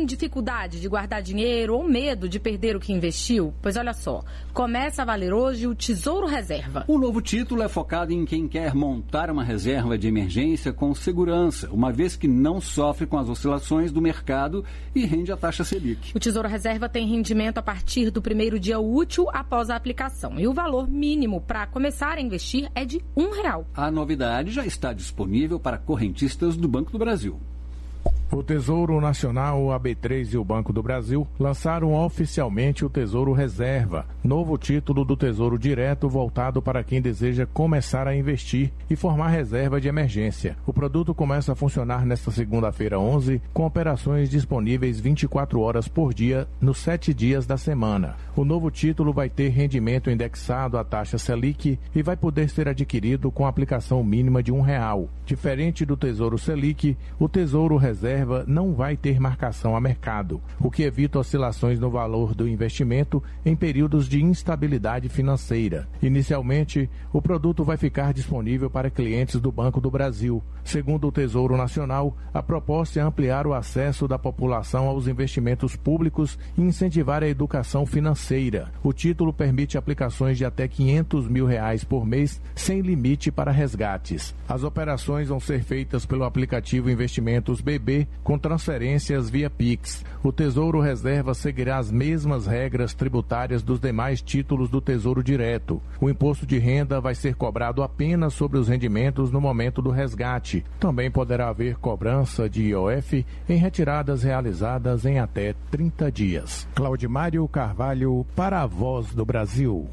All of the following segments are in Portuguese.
tem dificuldade de guardar dinheiro ou medo de perder o que investiu? Pois olha só, começa a valer hoje o Tesouro Reserva. O novo título é focado em quem quer montar uma reserva de emergência com segurança, uma vez que não sofre com as oscilações do mercado e rende a taxa Selic. O Tesouro Reserva tem rendimento a partir do primeiro dia útil após a aplicação. E o valor mínimo para começar a investir é de R$1. A novidade já está disponível para correntistas do Banco do Brasil. O Tesouro Nacional, a B3 e o Banco do Brasil lançaram oficialmente o Tesouro Reserva, novo título do Tesouro Direto voltado para quem deseja começar a investir e formar reserva de emergência. O produto começa a funcionar nesta segunda-feira 11, com operações disponíveis 24 horas por dia nos 7 dias da semana. O novo título vai ter rendimento indexado à taxa Selic e vai poder ser adquirido com aplicação mínima de R$1. Diferente do Tesouro Selic, o Tesouro Reserva não vai ter marcação a mercado, o que evita oscilações no valor do investimento em períodos de instabilidade financeira. Inicialmente, o produto vai ficar disponível para clientes do Banco do Brasil. Segundo o Tesouro Nacional, a proposta é ampliar o acesso da população aos investimentos públicos e incentivar a educação financeira. O título permite aplicações de até R$500 mil por mês, sem limite para resgates. As operações vão ser feitas pelo aplicativo Investimentos BB, com transferências via Pix. O Tesouro Reserva seguirá as mesmas regras tributárias dos demais títulos do Tesouro Direto. O imposto de renda vai ser cobrado apenas sobre os rendimentos no momento do resgate. Também poderá haver cobrança de IOF em retiradas realizadas em até 30 dias. Claudimário Carvalho, para a Voz do Brasil.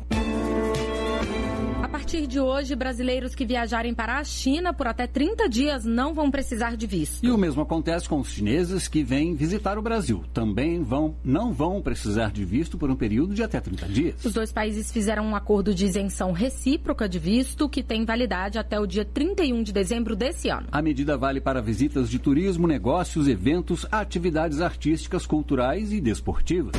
A partir de hoje, brasileiros que viajarem para a China por até 30 dias não vão precisar de visto. E o mesmo acontece com os chineses que vêm visitar o Brasil. Também não vão precisar de visto por um período de até 30 dias. Os dois países fizeram um acordo de isenção recíproca de visto que tem validade até o dia 31 de dezembro desse ano. A medida vale para visitas de turismo, negócios, eventos, atividades artísticas, culturais e desportivas.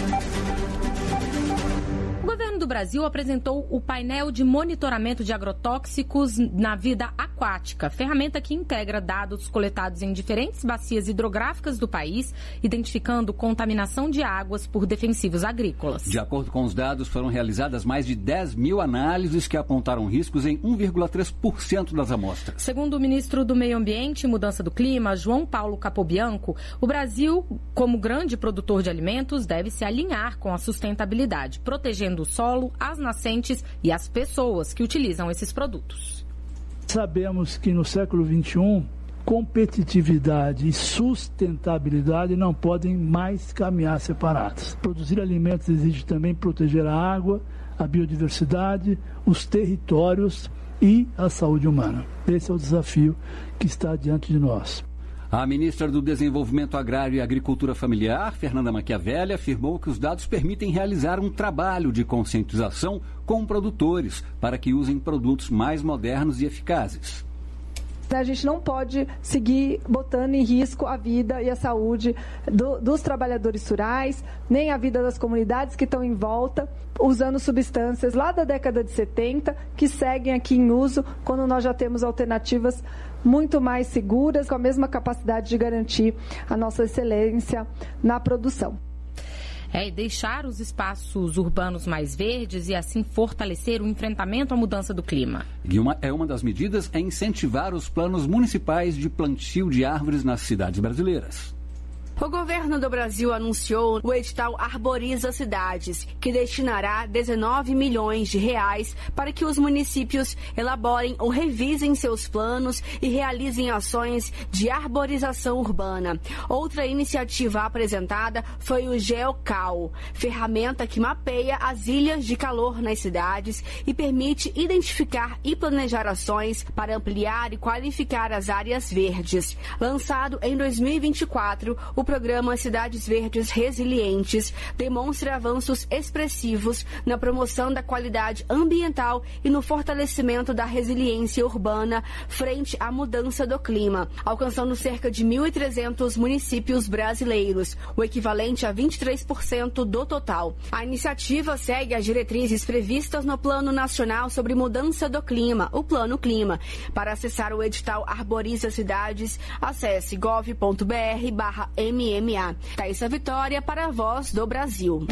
O governo do Brasil apresentou o painel de monitoramento de agrotóxicos na vida aquática, ferramenta que integra dados coletados em diferentes bacias hidrográficas do país, identificando contaminação de águas por defensivos agrícolas. De acordo com os dados, foram realizadas mais de 10 mil análises que apontaram riscos em 1,3% das amostras. Segundo o ministro do Meio Ambiente e Mudança do Clima, João Paulo Capobianco, o Brasil, como grande produtor de alimentos, deve se alinhar com a sustentabilidade, protegendo o solo, as nascentes e as pessoas que utilizam esses produtos. Sabemos que no século XXI, competitividade e sustentabilidade não podem mais caminhar separados. Produzir alimentos exige também proteger a água, a biodiversidade, os territórios e a saúde humana. Esse é o desafio que está diante de nós. A ministra do Desenvolvimento Agrário e Agricultura Familiar, Fernanda Machiavelli, afirmou que os dados permitem realizar um trabalho de conscientização com produtores para que usem produtos mais modernos e eficazes. A gente não pode seguir botando em risco a vida e a saúde dos trabalhadores rurais, nem a vida das comunidades que estão em volta, usando substâncias lá da década de 70, que seguem aqui em uso, quando nós já temos alternativas muito mais seguras, com a mesma capacidade de garantir a nossa excelência na produção. E deixar os espaços urbanos mais verdes e assim fortalecer o enfrentamento à mudança do clima. E uma das medidas é incentivar os planos municipais de plantio de árvores nas cidades brasileiras. O governo do Brasil anunciou o edital Arboriza Cidades, que destinará 19 milhões de reais para que os municípios elaborem ou revisem seus planos e realizem ações de arborização urbana. Outra iniciativa apresentada foi o GeoCal, ferramenta que mapeia as ilhas de calor nas cidades e permite identificar e planejar ações para ampliar e qualificar as áreas verdes. Lançado em 2024, o programa Cidades Verdes Resilientes demonstra avanços expressivos na promoção da qualidade ambiental e no fortalecimento da resiliência urbana frente à mudança do clima, alcançando cerca de 1.300 municípios brasileiros, o equivalente a 23% do total. A iniciativa segue as diretrizes previstas no Plano Nacional sobre Mudança do Clima, o Plano Clima. Para acessar o edital Arboriza Cidades, acesse gov.br/mc MMA. Thaísa Vitória para a Voz do Brasil.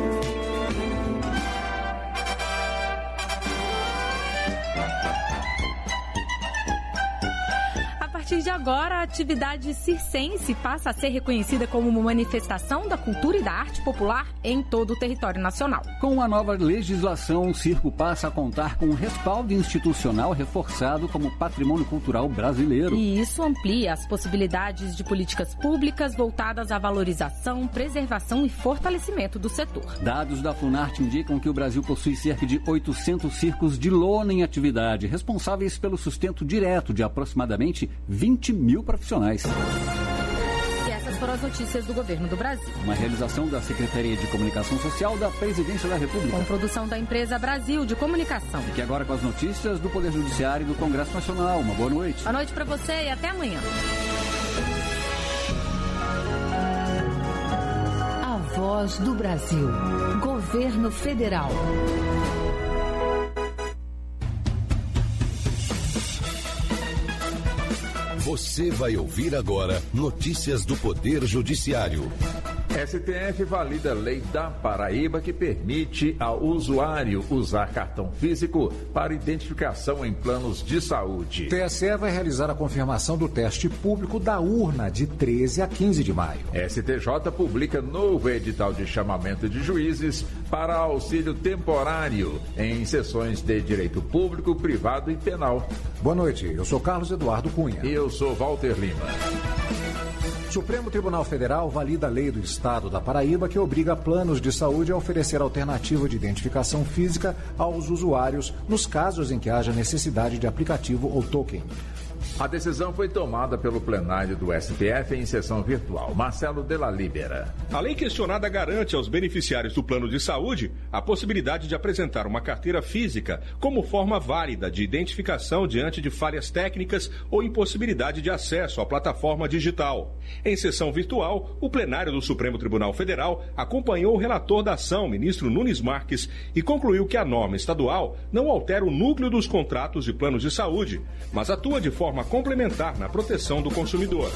A partir de agora, a atividade circense passa a ser reconhecida como uma manifestação da cultura e da arte popular em todo o território nacional. Com a nova legislação, o circo passa a contar com um respaldo institucional reforçado como patrimônio cultural brasileiro. E isso amplia as possibilidades de políticas públicas voltadas à valorização, preservação e fortalecimento do setor. Dados da Funarte indicam que o Brasil possui cerca de 800 circos de lona em atividade, responsáveis pelo sustento direto de aproximadamente 20 mil profissionais. E essas foram as notícias do Governo do Brasil. Uma realização da Secretaria de Comunicação Social da Presidência da República. Com produção da empresa Brasil de Comunicação. Fique agora com as notícias do Poder Judiciário e do Congresso Nacional. Uma boa noite. Boa noite para você e até amanhã. A Voz do Brasil. Governo Federal. Você vai ouvir agora notícias do Poder Judiciário. STF valida a lei da Paraíba que permite ao usuário usar cartão físico para identificação em planos de saúde. TSE vai realizar a confirmação do teste público da urna de 13 a 15 de maio. STJ publica novo edital de chamamento de juízes para auxílio temporário em sessões de direito público, privado e penal. Boa noite, eu sou Carlos Eduardo Cunha. E eu sou Walter Lima. Supremo Tribunal Federal valida a lei do Estado da Paraíba que obriga planos de saúde a oferecer alternativa de identificação física aos usuários nos casos em que haja necessidade de aplicativo ou token. A decisão foi tomada pelo plenário do STF em sessão virtual. Marcelo Della Libera. A lei questionada garante aos beneficiários do plano de saúde a possibilidade de apresentar uma carteira física como forma válida de identificação diante de falhas técnicas ou impossibilidade de acesso à plataforma digital. Em sessão virtual, o plenário do Supremo Tribunal Federal acompanhou o relator da ação, ministro Nunes Marques, e concluiu que a norma estadual não altera o núcleo dos contratos de planos de saúde, mas atua de forma complementar na proteção do consumidor.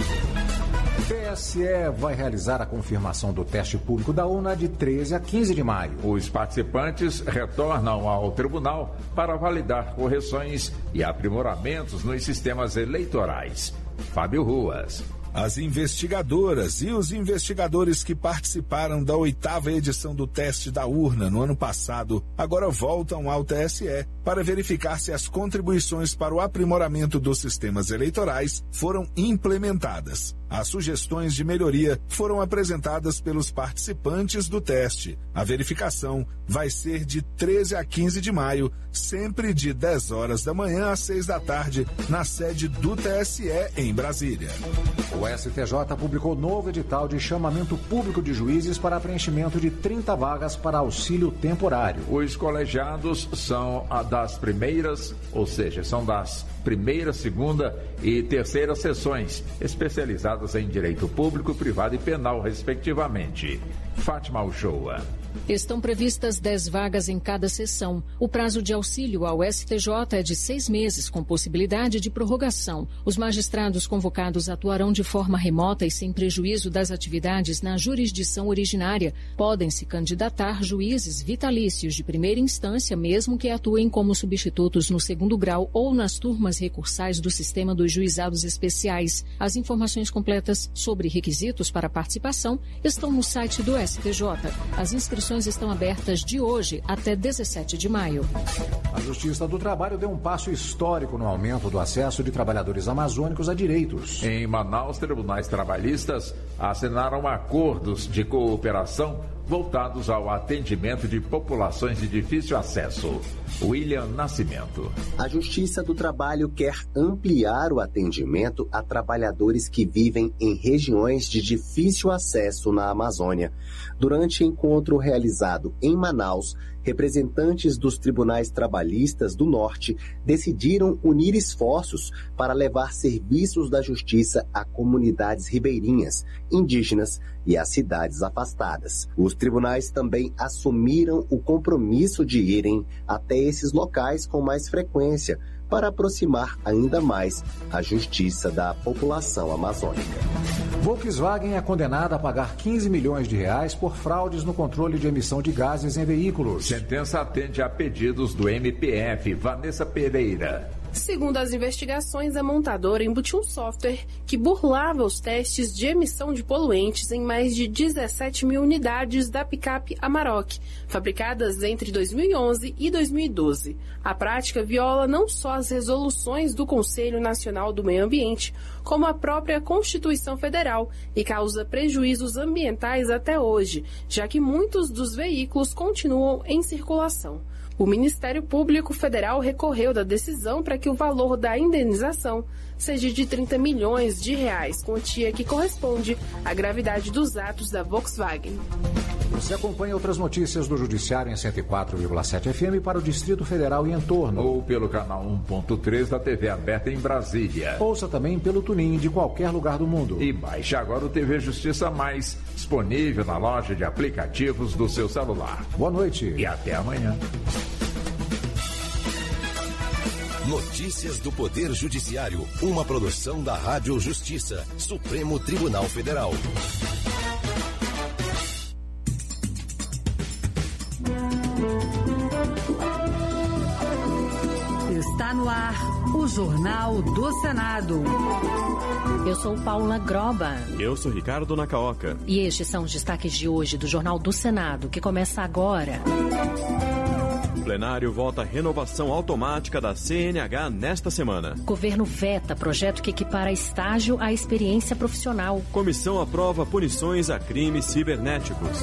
TSE vai realizar a confirmação do teste público da urna de 13 a 15 de maio. Os participantes retornam ao tribunal para validar correções e aprimoramentos nos sistemas eleitorais. Fábio Ruas. As investigadoras e os investigadores que participaram da 8ª edição do teste da urna no ano passado agora voltam ao TSE para verificar se as contribuições para o aprimoramento dos sistemas eleitorais foram implementadas. As sugestões de melhoria foram apresentadas pelos participantes do teste. A verificação vai ser de 13 a 15 de maio, sempre de 10 horas da manhã às 6 da tarde, na sede do TSE em Brasília. O STJ publicou novo edital de chamamento público de juízes para preenchimento de 30 vagas para auxílio temporário. Os colegiados são das primeiras, ou seja, são das primeira, segunda e terceira sessões, especializadas em direito público, privado e penal, respectivamente. Fátima Uchoa. Estão previstas 10 vagas em cada sessão. O prazo de auxílio ao STJ é de 6 meses, com possibilidade de prorrogação. Os magistrados convocados atuarão de forma remota e sem prejuízo das atividades na jurisdição originária. Podem se candidatar juízes vitalícios de primeira instância, mesmo que atuem como substitutos no segundo grau ou nas turmas recursais do sistema dos juizados especiais. As informações completas sobre requisitos para participação estão no site do STJ. As inscrições estão abertas de hoje até 17 de maio. A Justiça do Trabalho deu um passo histórico no aumento do acesso de trabalhadores amazônicos a direitos. Em Manaus, tribunais trabalhistas assinaram acordos de cooperação voltados ao atendimento de populações de difícil acesso. William Nascimento. A Justiça do Trabalho quer ampliar o atendimento a trabalhadores que vivem em regiões de difícil acesso na Amazônia. Durante encontro realizado em Manaus, representantes dos tribunais trabalhistas do Norte decidiram unir esforços para levar serviços da justiça a comunidades ribeirinhas, indígenas e às cidades afastadas. Os tribunais também assumiram o compromisso de irem até esses locais com mais frequência, para aproximar ainda mais a justiça da população amazônica. Volkswagen é condenada a pagar 15 milhões de reais por fraudes no controle de emissão de gases em veículos. Sentença atende a pedidos do MPF. Vanessa Pereira. Segundo as investigações, a montadora embutiu um software que burlava os testes de emissão de poluentes em mais de 17 mil unidades da picape Amarok, fabricadas entre 2011 e 2012. A prática viola não só as resoluções do Conselho Nacional do Meio Ambiente, como a própria Constituição Federal e causa prejuízos ambientais até hoje, já que muitos dos veículos continuam em circulação. O Ministério Público Federal recorreu da decisão para que o valor da indenização seja de 30 milhões de reais, quantia que corresponde à gravidade dos atos da Volkswagen. Você acompanha outras notícias do Judiciário em 104,7 FM para o Distrito Federal e entorno. Ou pelo canal 1.3 da TV aberta em Brasília. Ouça também pelo TuneIn de qualquer lugar do mundo. E baixe agora o TV Justiça Mais, disponível na loja de aplicativos do seu celular. Boa noite. E até amanhã. Notícias do Poder Judiciário, uma produção da Rádio Justiça, Supremo Tribunal Federal. Está no ar o Jornal do Senado. Eu sou Paula Groba. Eu sou Ricardo Nacaoca. E estes são os destaques de hoje do Jornal do Senado, que começa agora. O plenário vota a renovação automática da CNH nesta semana. Governo veta projeto que equipara estágio à experiência profissional. Comissão aprova punições a crimes cibernéticos.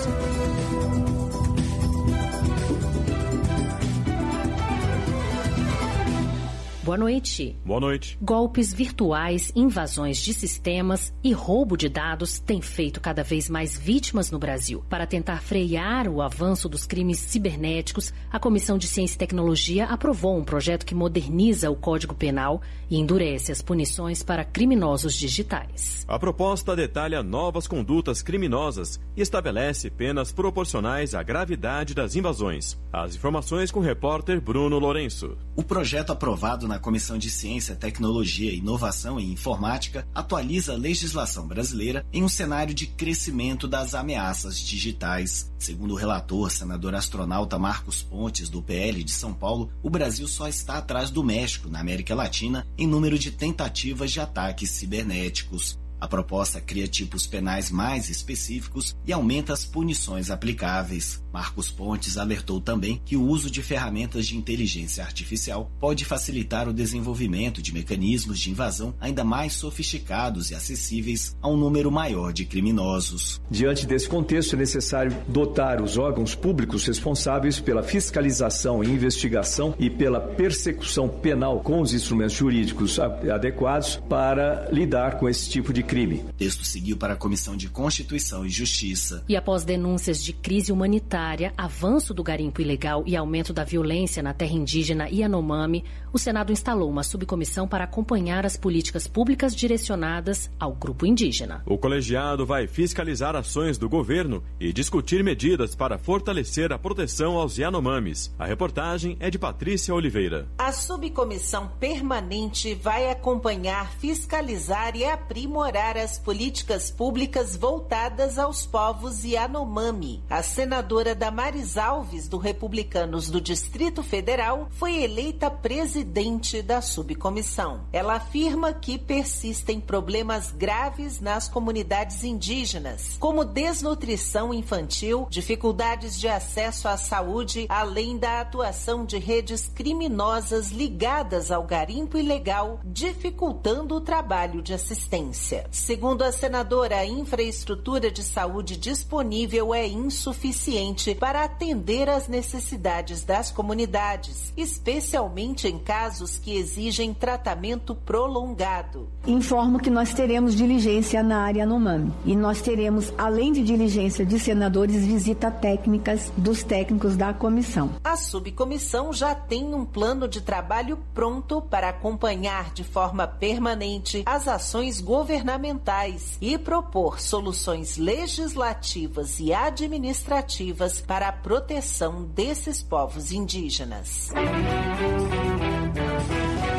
Boa noite. Boa noite. Golpes virtuais, invasões de sistemas e roubo de dados têm feito cada vez mais vítimas no Brasil. Para tentar frear o avanço dos crimes cibernéticos, a Comissão de Ciência e Tecnologia aprovou um projeto que moderniza o Código Penal e endurece as punições para criminosos digitais. A proposta detalha novas condutas criminosas e estabelece penas proporcionais à gravidade das invasões. As informações com o repórter Bruno Lourenço. O projeto aprovado na Comissão de Ciência, Tecnologia, Inovação e Informática atualiza a legislação brasileira em um cenário de crescimento das ameaças digitais. Segundo o relator, senador astronauta Marcos Pontes, do PL de São Paulo, o Brasil só está atrás do México, na América Latina, em número de tentativas de ataques cibernéticos. A proposta cria tipos penais mais específicos e aumenta as punições aplicáveis. Marcos Pontes alertou também que o uso de ferramentas de inteligência artificial pode facilitar o desenvolvimento de mecanismos de invasão ainda mais sofisticados e acessíveis a um número maior de criminosos. Diante desse contexto, é necessário dotar os órgãos públicos responsáveis pela fiscalização e investigação e pela persecução penal com os instrumentos jurídicos adequados para lidar com esse tipo de crime. O texto seguiu para a Comissão de Constituição e Justiça. E após denúncias de crise humanitária, avanço do garimpo ilegal e aumento da violência na terra indígena Yanomami, o Senado instalou uma subcomissão para acompanhar as políticas públicas direcionadas ao grupo indígena. O colegiado vai fiscalizar ações do governo e discutir medidas para fortalecer a proteção aos Yanomamis. A reportagem é de Patrícia Oliveira. A subcomissão permanente vai acompanhar, fiscalizar e aprimorar as políticas públicas voltadas aos povos Yanomami. A senadora Damares Alves, do Republicanos do Distrito Federal, foi eleita presidente da subcomissão. Ela afirma que persistem problemas graves nas comunidades indígenas, como desnutrição infantil, dificuldades de acesso à saúde, além da atuação de redes criminosas ligadas ao garimpo ilegal, dificultando o trabalho de assistência. Segundo a senadora, a infraestrutura de saúde disponível é insuficiente para atender às necessidades das comunidades, especialmente em casos que exigem tratamento prolongado. Informo que nós teremos diligência na área Yanomami e nós teremos, além de diligência de senadores, visita técnicas dos técnicos da comissão. A subcomissão já tem um plano de trabalho pronto para acompanhar de forma permanente as ações governamentais e propor soluções legislativas e administrativas para a proteção desses povos indígenas.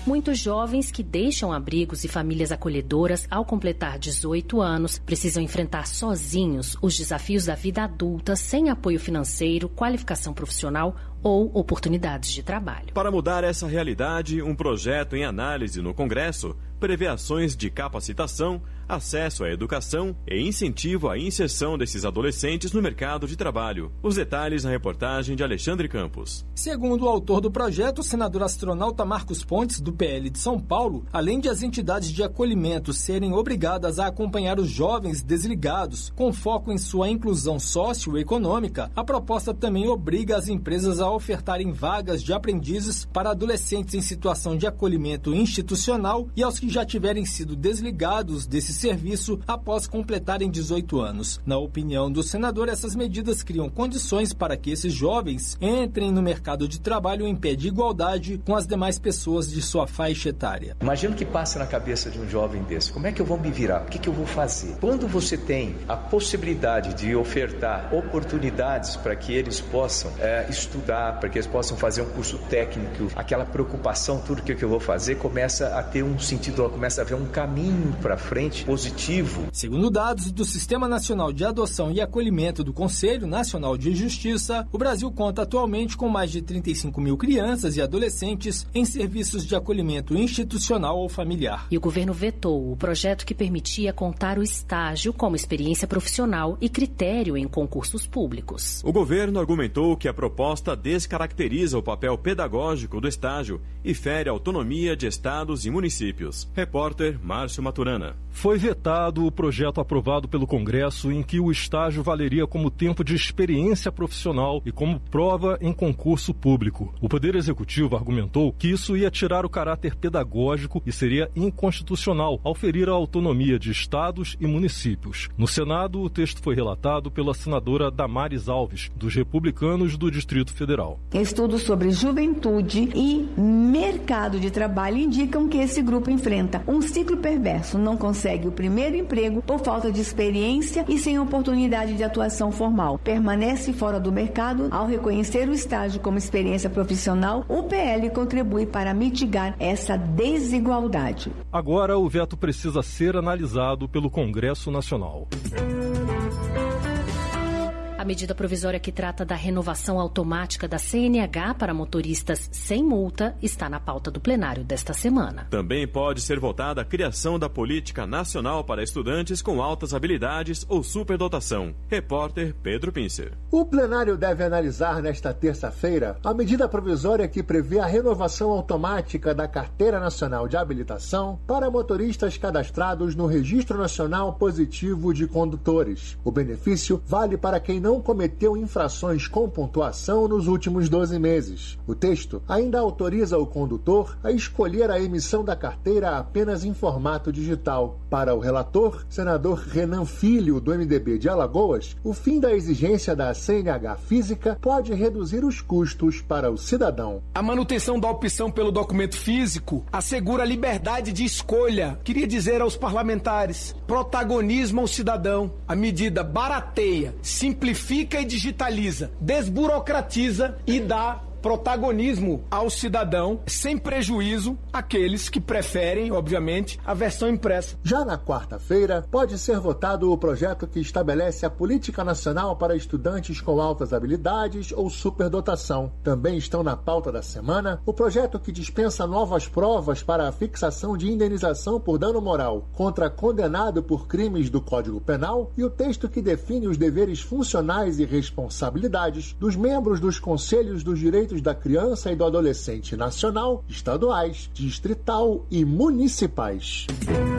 Muitos jovens que deixam abrigos e famílias acolhedoras ao completar 18 anos precisam enfrentar sozinhos os desafios da vida adulta sem apoio financeiro, qualificação profissional ou oportunidades de trabalho. Para mudar essa realidade, um projeto em análise no Congresso prevê ações de capacitação, acesso à educação e incentivo à inserção desses adolescentes no mercado de trabalho. Os detalhes na reportagem de Alexandre Campos. Segundo o autor do projeto, o senador astronauta Marcos Pontes, do PL de São Paulo, além de as entidades de acolhimento serem obrigadas a acompanhar os jovens desligados com foco em sua inclusão socioeconômica, a proposta também obriga as empresas a ofertarem vagas de aprendizes para adolescentes em situação de acolhimento institucional e aos que já tiverem sido desligados desse serviço após completarem 18 anos. Na opinião do senador, essas medidas criam condições para que esses jovens entrem no mercado de trabalho em pé de igualdade com as demais pessoas de sua faixa etária. Imagina o que passa na cabeça de um jovem desse. Como é que eu vou me virar? O que eu vou fazer? Quando você tem a possibilidade de ofertar oportunidades para que eles possam estudar, para que eles possam fazer um curso técnico, aquela preocupação, tudo que eu vou fazer, começa a ter um sentido, começa a ver um caminho para frente positivo. Segundo dados do Sistema Nacional de Adoção e Acolhimento do Conselho Nacional de Justiça, o Brasil conta atualmente com mais de 35 mil crianças e adolescentes em serviços de acolhimento institucional ou familiar. E o governo vetou o projeto que permitia contar o estágio como experiência profissional e critério em concursos públicos. O governo argumentou que a proposta descaracteriza o papel pedagógico do estágio e fere a autonomia de estados e municípios. Repórter Márcio Maturana. Foi vetado o projeto aprovado pelo Congresso em que o estágio valeria como tempo de experiência profissional e como prova em concurso público. O Poder Executivo argumentou que isso ia tirar o caráter pedagógico e seria inconstitucional ao ferir a autonomia de estados e municípios. No Senado, o texto foi relatado pela senadora Damares Alves, dos Republicanos do Distrito Federal. Estudos sobre juventude e mercado de trabalho indicam que esse grupo enfrenta um ciclo perverso, não consegue o primeiro emprego por falta de experiência e sem oportunidade de atuação formal. Permanece fora do mercado. Ao reconhecer o estágio como experiência profissional, o PL contribui para mitigar essa desigualdade. Agora o veto precisa ser analisado pelo Congresso Nacional. A medida provisória que trata da renovação automática da CNH para motoristas sem multa está na pauta do plenário desta semana. Também pode ser votada a criação da Política Nacional para Estudantes com Altas Habilidades ou Superdotação. Repórter Pedro Pincer. O plenário deve analisar nesta terça-feira a medida provisória que prevê a renovação automática da Carteira Nacional de Habilitação para motoristas cadastrados no Registro Nacional Positivo de Condutores. O benefício vale para quem não cometeu infrações com pontuação nos últimos 12 meses. O texto ainda autoriza o condutor a escolher a emissão da carteira apenas em formato digital. Para o relator, senador Renan Filho, do MDB de Alagoas, o fim da exigência da CNH física pode reduzir os custos para o cidadão. A manutenção da opção pelo documento físico assegura a liberdade de escolha. Queria dizer aos parlamentares, protagonismo ao cidadão. A medida barateia, simplifica e digitaliza, desburocratiza e dá protagonismo ao cidadão, sem prejuízo àqueles que preferem, obviamente, a versão impressa. Já na quarta-feira, pode ser votado o projeto que estabelece a Política Nacional para Estudantes com Altas Habilidades ou Superdotação. Também estão na pauta da semana o projeto que dispensa novas provas para a fixação de indenização por dano moral contra condenado por crimes do Código Penal e o texto que define os deveres funcionais e responsabilidades dos membros dos Conselhos dos Direitos da Criança e do Adolescente nacional, estaduais, distrital e municipais.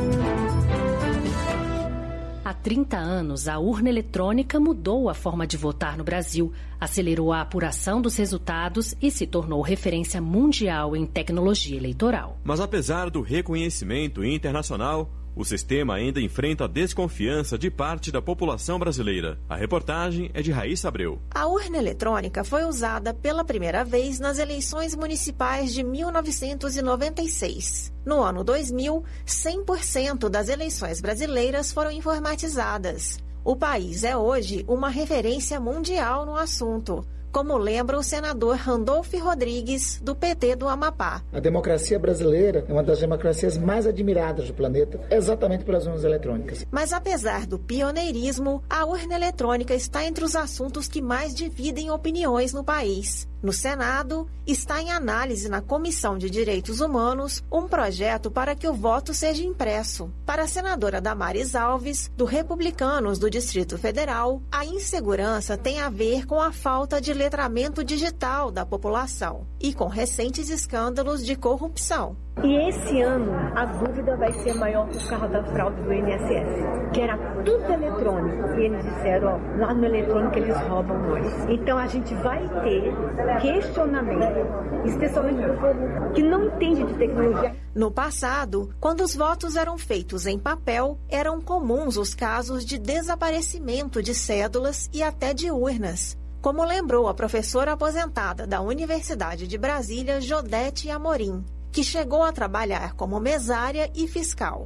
Há 30 anos, a urna eletrônica mudou a forma de votar no Brasil, acelerou a apuração dos resultados e se tornou referência mundial em tecnologia eleitoral. Mas apesar do reconhecimento internacional, o sistema ainda enfrenta desconfiança de parte da população brasileira. A reportagem é de Raíssa Abreu. A urna eletrônica foi usada pela primeira vez nas eleições municipais de 1996. No ano 2000, 100% das eleições brasileiras foram informatizadas. O país é hoje uma referência mundial no assunto. como lembra o senador Randolfo Rodrigues, do PT do Amapá. A democracia brasileira é uma das democracias mais admiradas do planeta, exatamente pelas urnas eletrônicas. Mas apesar do pioneirismo, a urna eletrônica está entre os assuntos que mais dividem opiniões no país. No Senado, está em análise na Comissão de Direitos Humanos um projeto para que o voto seja impresso. Para a senadora Damares Alves, do Republicanos do Distrito Federal, a insegurança tem a ver com a falta de letramento digital da população e com recentes escândalos de corrupção. E esse ano a dúvida vai ser maior por causa da fraude do INSS, que era tudo eletrônico. E eles disseram, ó, lá no eletrônico eles roubam nós. Então a gente vai ter questionamento, especialmente do povo que não entende de tecnologia. No passado, quando os votos eram feitos em papel, eram comuns os casos de desaparecimento de cédulas e até de urnas. Como lembrou a professora aposentada da Universidade de Brasília, Jodete Amorim, que chegou a trabalhar como mesária e fiscal.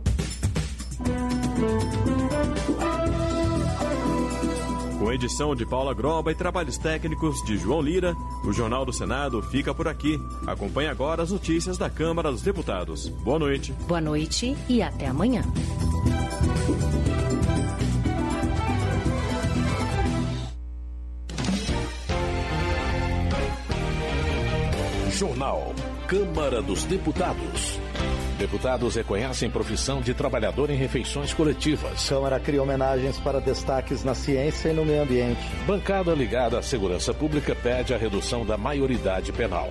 Com edição de Paula Groba e trabalhos técnicos de João Lira, o Jornal do Senado fica por aqui. Acompanhe agora as notícias da Câmara dos Deputados. Boa noite. Boa noite e até amanhã. Jornal Câmara dos Deputados. Deputados reconhecem profissão de trabalhador em refeições coletivas. Câmara cria homenagens para destaques na ciência e no meio ambiente. Bancada ligada à segurança pública pede a redução da maioridade penal.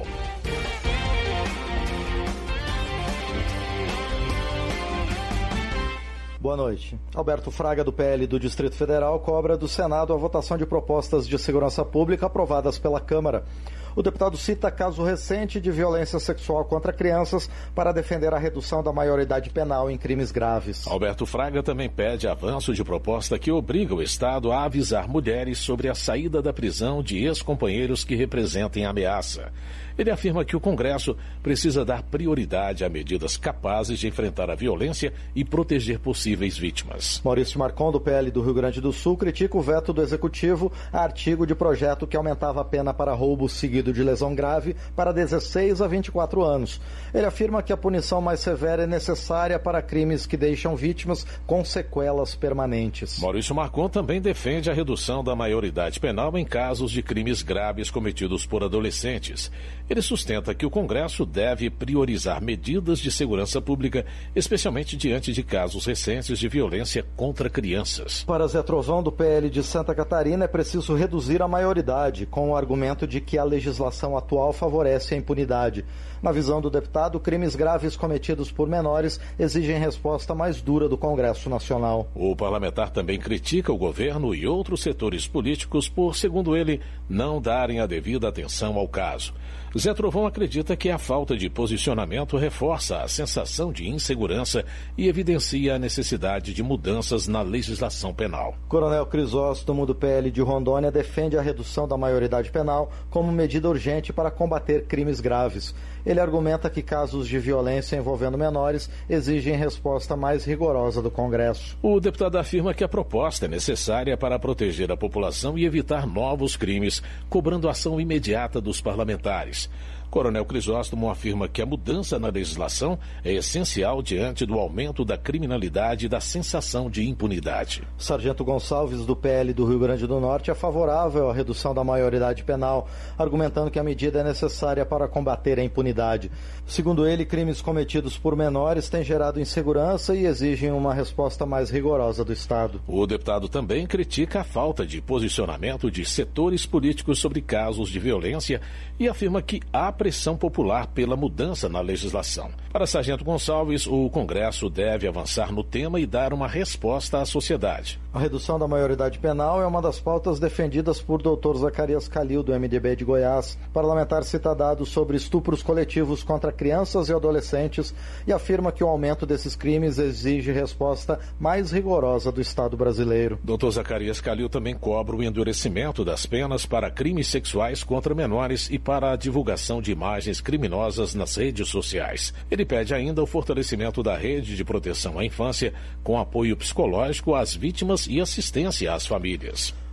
Boa noite. Alberto Fraga, do PL do Distrito Federal, cobra do Senado a votação de propostas de segurança pública aprovadas pela Câmara. O deputado cita caso recente de violência sexual contra crianças para defender a redução da maioridade penal em crimes graves. Alberto Fraga também pede avanço de proposta que obriga o Estado a avisar mulheres sobre a saída da prisão de ex-companheiros que representem ameaça. Ele afirma que o Congresso precisa dar prioridade a medidas capazes de enfrentar a violência e proteger possíveis vítimas. Maurício Marcon, do PL do Rio Grande do Sul, critica o veto do Executivo a artigo de projeto que aumentava a pena para roubo seguido de lesão grave para 16 a 24 anos. Ele afirma que a punição mais severa é necessária para crimes que deixam vítimas com sequelas permanentes. Maurício Marcon também defende a redução da maioridade penal em casos de crimes graves cometidos por adolescentes. Ele sustenta que o Congresso deve priorizar medidas de segurança pública, especialmente diante de casos recentes de violência contra crianças. Para Zé Trovão, do PL de Santa Catarina, é preciso reduzir a maioridade, com o argumento de que a legislação atual favorece a impunidade. Na visão do deputado, crimes graves cometidos por menores exigem resposta mais dura do Congresso Nacional. O parlamentar também critica o governo e outros setores políticos por, segundo ele, não darem a devida atenção ao caso. Zé Trovão acredita que a falta de posicionamento reforça a sensação de insegurança e evidencia a necessidade de mudanças na legislação penal. Coronel Crisóstomo, do PL de Rondônia, defende a redução da maioridade penal como medida urgente para combater crimes graves. Ele argumenta que casos de violência envolvendo menores exigem resposta mais rigorosa do Congresso. O deputado afirma que a proposta é necessária para proteger a população e evitar novos crimes, cobrando ação imediata dos parlamentares. Coronel Crisóstomo afirma que a mudança na legislação é essencial diante do aumento da criminalidade e da sensação de impunidade. Sargento Gonçalves, do PL do Rio Grande do Norte, é favorável à redução da maioridade penal, argumentando que a medida é necessária para combater a impunidade. Segundo ele, crimes cometidos por menores têm gerado insegurança e exigem uma resposta mais rigorosa do Estado. O deputado também critica a falta de posicionamento de setores políticos sobre casos de violência e afirma que há pressão popular pela mudança na legislação. Para Sargento Gonçalves, o Congresso deve avançar no tema e dar uma resposta à sociedade. A redução da maioridade penal é uma das pautas defendidas por Dr. Zacarias Calil, do MDB de Goiás. Parlamentar cita dados sobre estupros coletivos contra crianças e adolescentes e afirma que o aumento desses crimes exige resposta mais rigorosa do Estado brasileiro. Dr. Zacarias Calil também cobra o endurecimento das penas para crimes sexuais contra menores e para a divulgação de imagens criminosas nas redes sociais. Ele pede ainda o fortalecimento da rede de proteção à infância, com apoio psicológico às vítimas e assistência às famílias.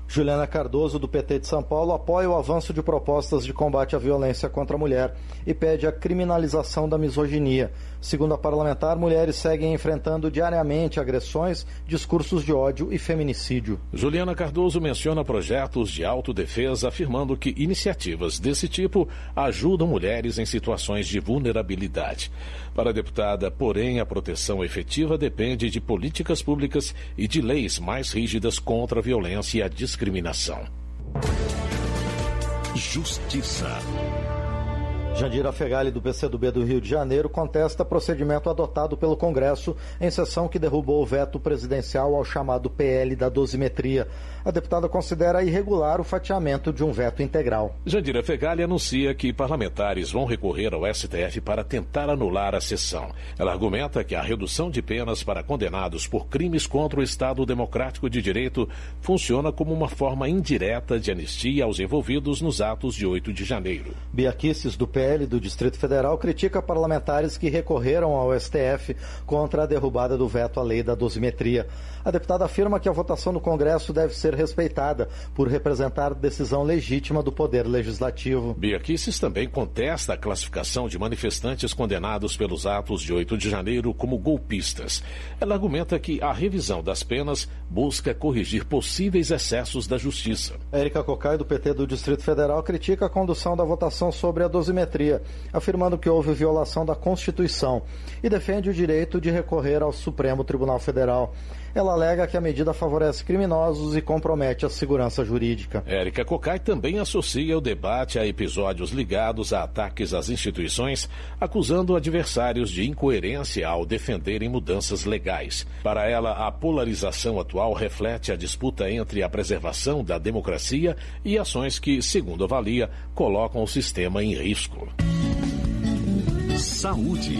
Juliana Cardoso, do PT de São Paulo, apoia o avanço de propostas de combate à violência contra a mulher e pede a criminalização da misoginia. Segundo a parlamentar, mulheres seguem enfrentando diariamente agressões, discursos de ódio e feminicídio. Juliana Cardoso menciona projetos de autodefesa, afirmando que iniciativas desse tipo ajudam mulheres em situações de vulnerabilidade. Para a deputada, porém, a proteção efetiva depende de políticas públicas e de leis mais rígidas contra a violência e a discriminação. Justiça. Jandira Fegali, do PCdoB do Rio de Janeiro, contesta procedimento adotado pelo Congresso em sessão que derrubou o veto presidencial ao chamado PL da dosimetria. A deputada considera irregular o fatiamento de um veto integral. Jandira Fegali anuncia que parlamentares vão recorrer ao STF para tentar anular a sessão. Ela argumenta que a redução de penas para condenados por crimes contra o Estado Democrático de Direito funciona como uma forma indireta de anistia aos envolvidos nos atos de 8 de janeiro. Bia Kicis, do PL do Distrito Federal, critica parlamentares que recorreram ao STF contra a derrubada do veto à lei da dosimetria. A deputada afirma que a votação no Congresso deve ser respeitada por representar decisão legítima do Poder Legislativo. Bia Kicis também contesta a classificação de manifestantes condenados pelos atos de 8 de janeiro como golpistas. Ela argumenta que a revisão das penas busca corrigir possíveis excessos da Justiça. Érica Cocai, do PT do Distrito Federal, critica a condução da votação sobre a dosimetria, afirmando que houve violação da Constituição e defende o direito de recorrer ao Supremo Tribunal Federal. Ela alega que a medida favorece criminosos e compromete a segurança jurídica. Érica Cocai também associa o debate a episódios ligados a ataques às instituições, acusando adversários de incoerência ao defenderem mudanças legais. Para ela, a polarização atual reflete a disputa entre a preservação da democracia e ações que, segundo avalia, colocam o sistema em risco. Saúde.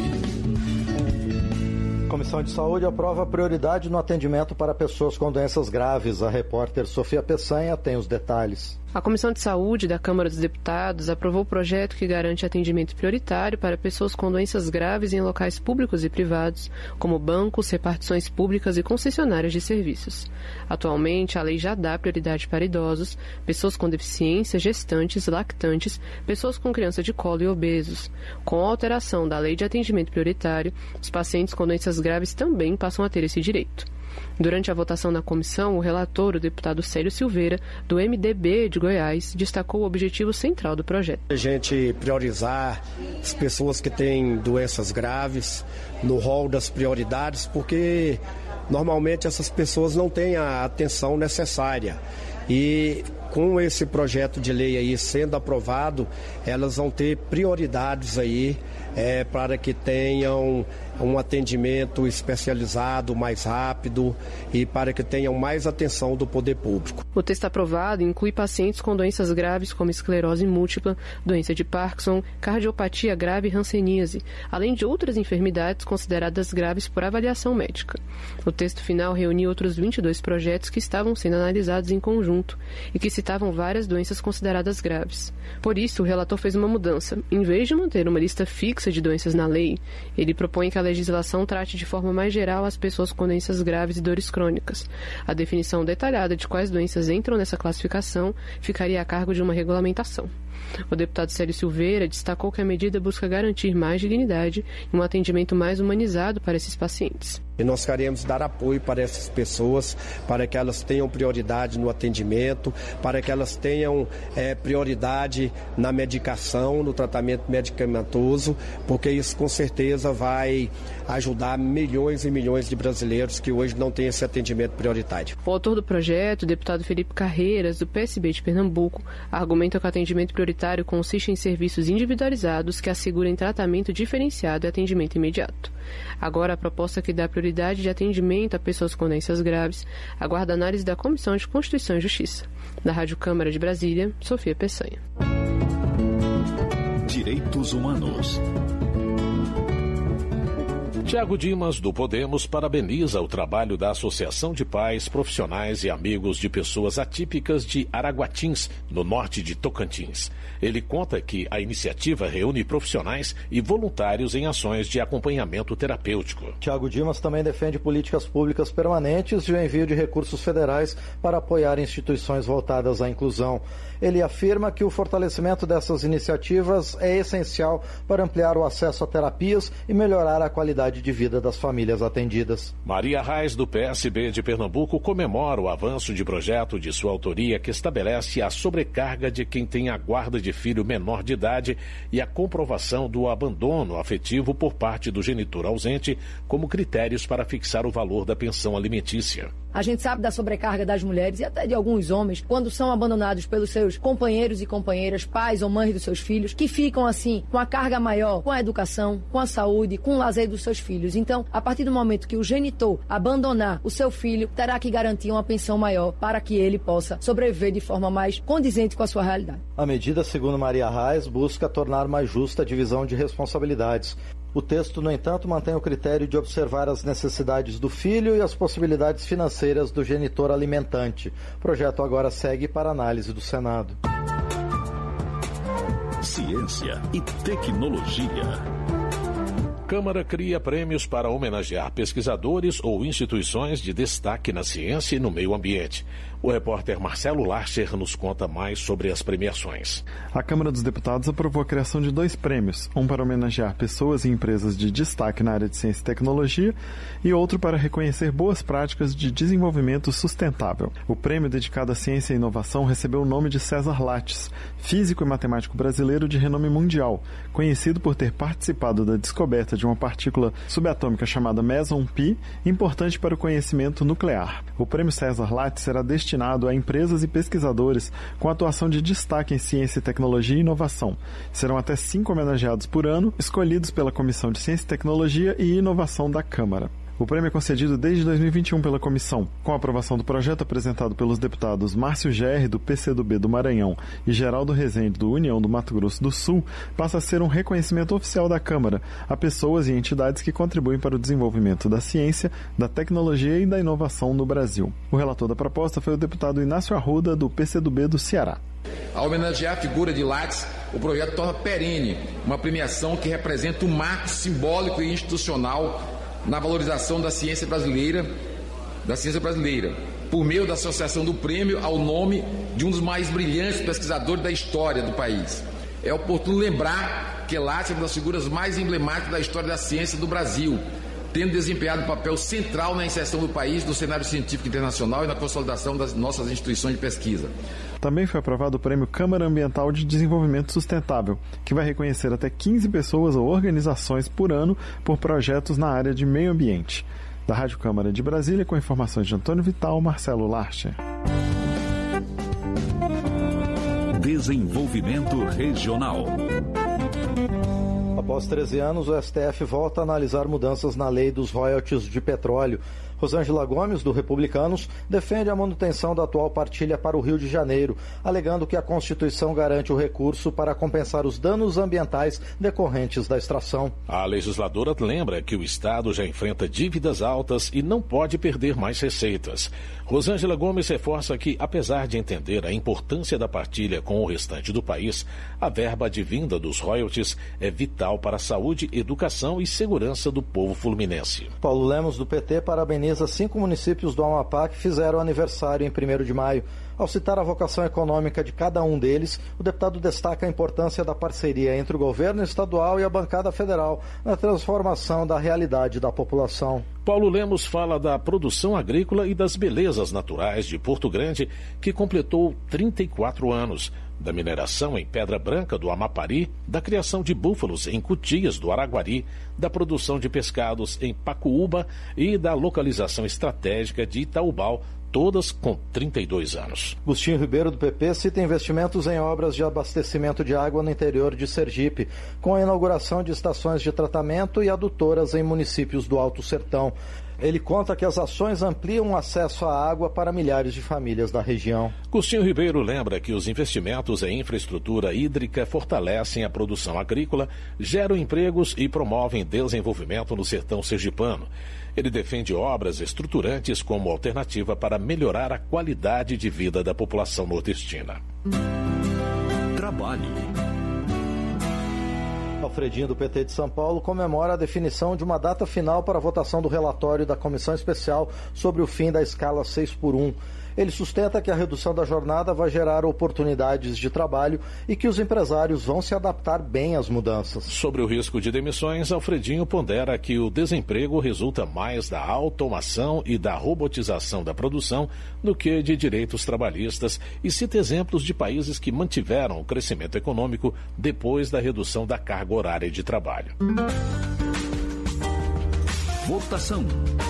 A Comissão de Saúde aprova prioridade no atendimento para pessoas com doenças graves. A repórter Sofia Peçanha tem os detalhes. A Comissão de Saúde da Câmara dos Deputados aprovou o projeto que garante atendimento prioritário para pessoas com doenças graves em locais públicos e privados, como bancos, repartições públicas e concessionárias de serviços. Atualmente, a lei já dá prioridade para idosos, pessoas com deficiência, gestantes, lactantes, pessoas com criança de colo e obesos. Com a alteração da lei de atendimento prioritário, os pacientes com doenças graves também passam a ter esse direito. Durante a votação na comissão, o relator, o deputado Célio Silveira, do MDB de Goiás, destacou o objetivo central do projeto. A gente priorizar as pessoas que têm doenças graves no rol das prioridades, porque normalmente essas pessoas não têm a atenção necessária. E com esse projeto de lei aí sendo aprovado, elas vão ter prioridades aí para que tenham um atendimento especializado, mais rápido e para que tenham mais atenção do poder público. O texto aprovado inclui pacientes com doenças graves como esclerose múltipla, doença de Parkinson, cardiopatia grave e hanseníase, além de outras enfermidades consideradas graves por avaliação médica. O texto final reuniu outros 22 projetos que estavam sendo analisados em conjunto e que citavam várias doenças consideradas graves. Por isso, o relator fez uma mudança. Em vez de manter uma lista fixa de doenças na lei, ele propõe que a legislação trate de forma mais geral as pessoas com doenças graves e dores crônicas. A definição detalhada de quais doenças entram nessa classificação ficaria a cargo de uma regulamentação. O deputado Célio Silveira destacou que a medida busca garantir mais dignidade e um atendimento mais humanizado para esses pacientes. E nós queremos dar apoio para essas pessoas, para que elas tenham prioridade no atendimento, para que elas tenham prioridade na medicação, no tratamento medicamentoso, porque isso com certeza vai ajudar milhões e milhões de brasileiros que hoje não têm esse atendimento prioritário. O autor do projeto, o deputado Felipe Carreiras, do PSB de Pernambuco, argumenta que o atendimento prioritário consiste em serviços individualizados que assegurem tratamento diferenciado e atendimento imediato. Agora, a proposta que dá prioridade de atendimento a pessoas com doenças graves aguarda análise da Comissão de Constituição e Justiça. Da Rádio Câmara de Brasília, Sofia Peçanha. Direitos Humanos. Tiago Dimas, do Podemos, parabeniza o trabalho da Associação de Pais, Profissionais e Amigos de Pessoas Atípicas de Araguatins, no norte de Tocantins. Ele conta que a iniciativa reúne profissionais e voluntários em ações de acompanhamento terapêutico. Tiago Dimas também defende políticas públicas permanentes e o envio de recursos federais para apoiar instituições voltadas à inclusão. Ele afirma que o fortalecimento dessas iniciativas é essencial para ampliar o acesso a terapias e melhorar a qualidade de vida das famílias atendidas. Maria Reis, do PSB de Pernambuco, comemora o avanço de projeto de sua autoria que estabelece a sobrecarga de quem tem a guarda de filho menor de idade e a comprovação do abandono afetivo por parte do genitor ausente como critérios para fixar o valor da pensão alimentícia. A gente sabe da sobrecarga das mulheres e até de alguns homens quando são abandonados pelos seus companheiros e companheiras, pais ou mães dos seus filhos, que ficam assim com a carga maior, com a educação, com a saúde, com o lazer dos seus filhos. Então, a partir do momento que o genitor abandonar o seu filho, terá que garantir uma pensão maior para que ele possa sobreviver de forma mais condizente com a sua realidade. A medida, segundo Maria Reis, busca tornar mais justa a divisão de responsabilidades. O texto, no entanto, mantém o critério de observar as necessidades do filho e as possibilidades financeiras do genitor alimentante. O projeto agora segue para análise do Senado. Ciência e tecnologia. Câmara cria prêmios para homenagear pesquisadores ou instituições de destaque na ciência e no meio ambiente. O repórter Marcelo Larcher nos conta mais sobre as premiações. A Câmara dos Deputados aprovou a criação de 2 prêmios, um para homenagear pessoas e empresas de destaque na área de ciência e tecnologia e outro para reconhecer boas práticas de desenvolvimento sustentável. O prêmio dedicado à ciência e inovação recebeu o nome de César Lattes, físico e matemático brasileiro de renome mundial, conhecido por ter participado da descoberta de uma partícula subatômica chamada Meson Pi, importante para o conhecimento nuclear. O prêmio César Lattes será destinado a empresas e pesquisadores com atuação de destaque em ciência, tecnologia e inovação. Serão até 5 homenageados por ano, escolhidos pela Comissão de Ciência, Tecnologia e Inovação da Câmara. O prêmio é concedido desde 2021 pela comissão. Com a aprovação do projeto apresentado pelos deputados Márcio Gerri, do PCdoB do Maranhão, e Geraldo Rezende, do União do Mato Grosso do Sul, passa a ser um reconhecimento oficial da Câmara a pessoas e entidades que contribuem para o desenvolvimento da ciência, da tecnologia e da inovação no Brasil. O relator da proposta foi o deputado Inácio Arruda, do PCdoB do Ceará. Ao homenagear a figura de Lattes, o projeto torna perene uma premiação que representa um marco simbólico e institucional na valorização da ciência brasileira, por meio da associação do prêmio ao nome de um dos mais brilhantes pesquisadores da história do país. É oportuno lembrar que Lattes é uma das figuras mais emblemáticas da história da ciência do Brasil, tendo desempenhado um papel central na inserção do país no cenário científico internacional e na consolidação das nossas instituições de pesquisa. Também foi aprovado o Prêmio Câmara Ambiental de Desenvolvimento Sustentável, que vai reconhecer até 15 pessoas ou organizações por ano por projetos na área de meio ambiente. Da Rádio Câmara de Brasília, com informações de Antônio Vital, Marcelo Larcher. Desenvolvimento Regional. Após 13 anos, o STF volta a analisar mudanças na lei dos royalties de petróleo. Rosângela Gomes, do Republicanos, defende a manutenção da atual partilha para o Rio de Janeiro, alegando que a Constituição garante o recurso para compensar os danos ambientais decorrentes da extração. A legisladora lembra que o Estado já enfrenta dívidas altas e não pode perder mais receitas. Rosângela Gomes reforça que, apesar de entender a importância da partilha com o restante do país, a verba advinda dos royalties é vital para a saúde, educação e segurança do povo fluminense. Paulo Lemos, do PT, parabeniza 5 municípios do Amapá que fizeram aniversário em 1º de maio. Ao citar a vocação econômica de cada um deles, o deputado destaca a importância da parceria entre o governo estadual e a bancada federal na transformação da realidade da população. Paulo Lemos fala da produção agrícola e das belezas naturais de Porto Grande, que completou 34 anos, da mineração em Pedra Branca do Amapari, da criação de búfalos em Cutias do Araguari, da produção de pescados em Pacuúba e da localização estratégica de Itaubal, todas com 32 anos. Agostinho Ribeiro, do PP, cita investimentos em obras de abastecimento de água no interior de Sergipe, com a inauguração de estações de tratamento e adutoras em municípios do Alto Sertão. Ele conta que as ações ampliam o acesso à água para milhares de famílias da região. Custinho Ribeiro lembra que os investimentos em infraestrutura hídrica fortalecem a produção agrícola, geram empregos e promovem desenvolvimento no sertão sergipano. Ele defende obras estruturantes como alternativa para melhorar a qualidade de vida da população nordestina. Trabalho. Alfredinho, do PT de São Paulo, comemora a definição de uma data final para a votação do relatório da Comissão Especial sobre o fim da escala 6x1. Ele sustenta que a redução da jornada vai gerar oportunidades de trabalho e que os empresários vão se adaptar bem às mudanças. Sobre o risco de demissões, Alfredinho pondera que o desemprego resulta mais da automação e da robotização da produção do que de direitos trabalhistas e cita exemplos de países que mantiveram o crescimento econômico depois da redução da carga horária de trabalho. Votação.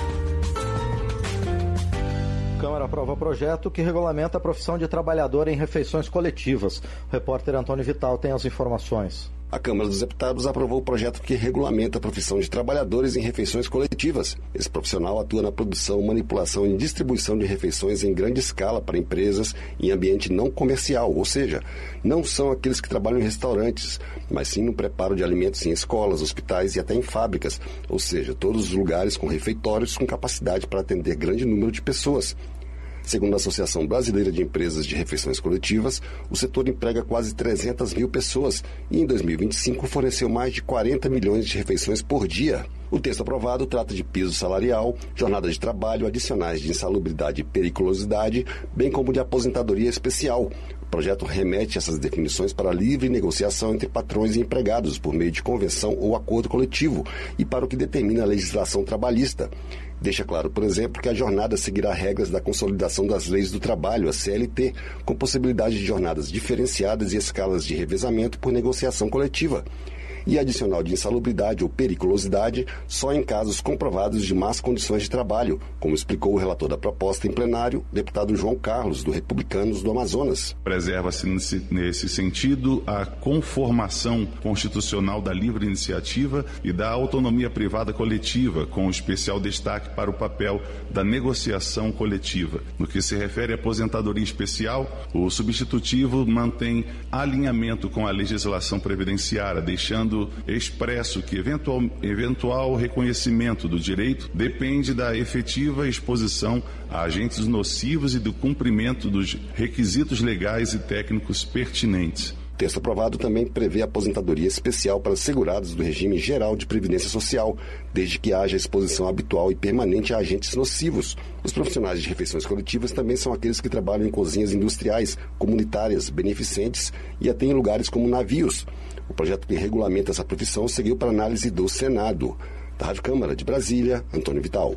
Câmara aprova projeto que regulamenta a profissão de trabalhador em refeições coletivas. O repórter Antônio Vital tem as informações. A Câmara dos Deputados aprovou o projeto que regulamenta a profissão de trabalhadores em refeições coletivas. Esse profissional atua na produção, manipulação e distribuição de refeições em grande escala para empresas em ambiente não comercial, ou seja, não são aqueles que trabalham em restaurantes, mas sim no preparo de alimentos em escolas, hospitais e até em fábricas, ou seja, todos os lugares com refeitórios com capacidade para atender grande número de pessoas. Segundo a Associação Brasileira de Empresas de Refeições Coletivas, o setor emprega quase 300 mil pessoas e, em 2025, forneceu mais de 40 milhões de refeições por dia. O texto aprovado trata de piso salarial, jornada de trabalho, adicionais de insalubridade e periculosidade, bem como de aposentadoria especial. O projeto remete essas definições para a livre negociação entre patrões e empregados por meio de convenção ou acordo coletivo e para o que determina a legislação trabalhista. Deixa claro, por exemplo, que a jornada seguirá regras da Consolidação das Leis do Trabalho, a CLT, com possibilidade de jornadas diferenciadas e escalas de revezamento por negociação coletiva. E adicional de insalubridade ou periculosidade só em casos comprovados de más condições de trabalho, como explicou o relator da proposta em plenário, deputado João Carlos, do Republicanos do Amazonas. Preserva-se nesse sentido a conformação constitucional da livre iniciativa e da autonomia privada coletiva, com especial destaque para o papel da negociação coletiva. No que se refere à aposentadoria especial, o substitutivo mantém alinhamento com a legislação previdenciária, deixando expresso que eventual reconhecimento do direito depende da efetiva exposição a agentes nocivos e do cumprimento dos requisitos legais e técnicos pertinentes. O texto aprovado também prevê aposentadoria especial para segurados do regime geral de previdência social, desde que haja exposição habitual e permanente a agentes nocivos. Os profissionais de refeições coletivas também são aqueles que trabalham em cozinhas industriais, comunitárias, beneficentes e até em lugares como navios. O projeto que regulamenta essa profissão seguiu para análise do Senado. Da Rádio Câmara de Brasília, Antônio Vital.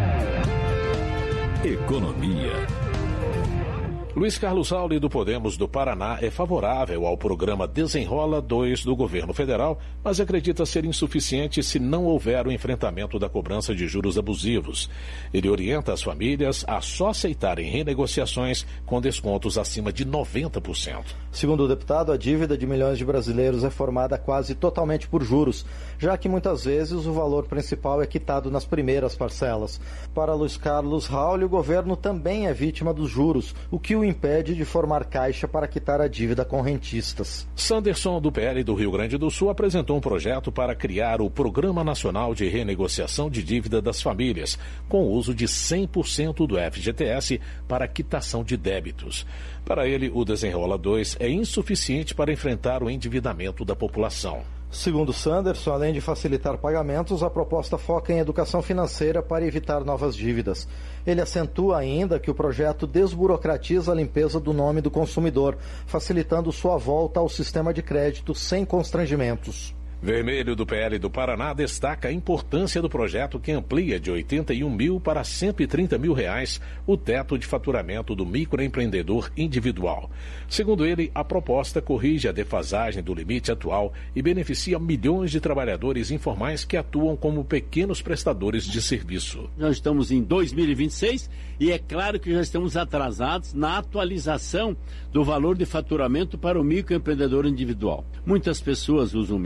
Economia. Luiz Carlos Sauli, do Podemos do Paraná, é favorável ao programa Desenrola 2 do governo federal, mas acredita ser insuficiente se não houver o enfrentamento da cobrança de juros abusivos. Ele orienta as famílias a só aceitarem renegociações com descontos acima de 90%. Segundo o deputado, a dívida de milhões de brasileiros é formada quase totalmente por juros, já que muitas vezes o valor principal é quitado nas primeiras parcelas. Para Luiz Carlos Sauli, o governo também é vítima dos juros, o que o impede de formar caixa para quitar a dívida com rentistas. Sanderson, do PL do Rio Grande do Sul, apresentou um projeto para criar o Programa Nacional de Renegociação de Dívida das Famílias, com o uso de 100% do FGTS para quitação de débitos. Para ele, o Desenrola 2 é insuficiente para enfrentar o endividamento da população. Segundo Sanderson, além de facilitar pagamentos, a proposta foca em educação financeira para evitar novas dívidas. Ele acentua ainda que o projeto desburocratiza a limpeza do nome do consumidor, facilitando sua volta ao sistema de crédito sem constrangimentos. Vermelho, do PL do Paraná, destaca a importância do projeto que amplia de 81 mil para 130 mil reais o teto de faturamento do microempreendedor individual. Segundo ele, a proposta corrige a defasagem do limite atual e beneficia milhões de trabalhadores informais que atuam como pequenos prestadores de serviço. Nós estamos em 2026 e é claro que já estamos atrasados na atualização do valor de faturamento para o microempreendedor individual. Muitas pessoas usam o MEI.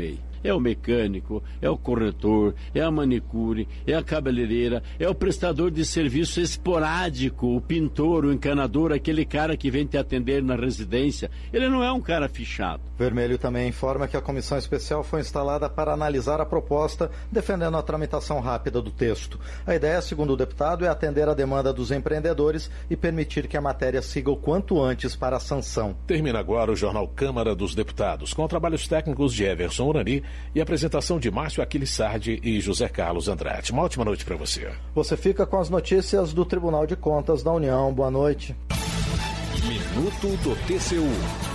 É o mecânico, é o corretor, é a manicure, é a cabeleireira, é o prestador de serviço esporádico, o pintor, o encanador, aquele cara que vem te atender na residência. Ele não é um cara fichado. Vermelho também informa que a comissão especial foi instalada para analisar a proposta, defendendo a tramitação rápida do texto. A ideia, segundo o deputado, é atender a demanda dos empreendedores e permitir que a matéria siga o quanto antes para a sanção. Termina agora o Jornal Câmara dos Deputados, com trabalhos técnicos de Everson Urani e apresentação de Márcio Aquiles Sardi e José Carlos Andrade. Uma ótima noite para você. Você fica com as notícias do Tribunal de Contas da União. Boa noite. Minuto do TCU.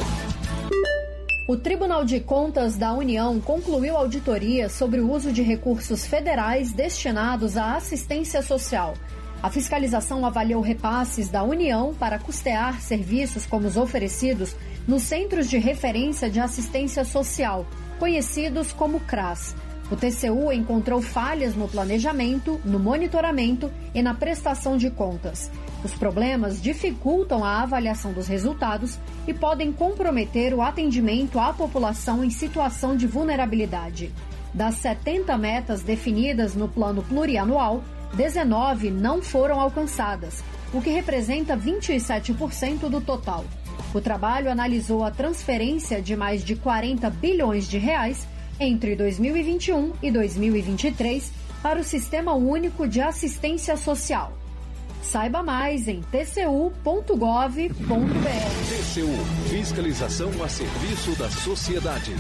O Tribunal de Contas da União concluiu auditoria sobre o uso de recursos federais destinados à assistência social. A fiscalização avaliou repasses da União para custear serviços como os oferecidos nos Centros de Referência de Assistência Social, conhecidos como CRAS. O TCU encontrou falhas no planejamento, no monitoramento e na prestação de contas. Os problemas dificultam a avaliação dos resultados e podem comprometer o atendimento à população em situação de vulnerabilidade. Das 70 metas definidas no plano plurianual, 19 não foram alcançadas, o que representa 27% do total. O trabalho analisou a transferência de mais de 40 bilhões de reais entre 2021 e 2023 para o Sistema Único de Assistência Social. Saiba mais em tcu.gov.br. TCU, fiscalização a serviço da sociedade.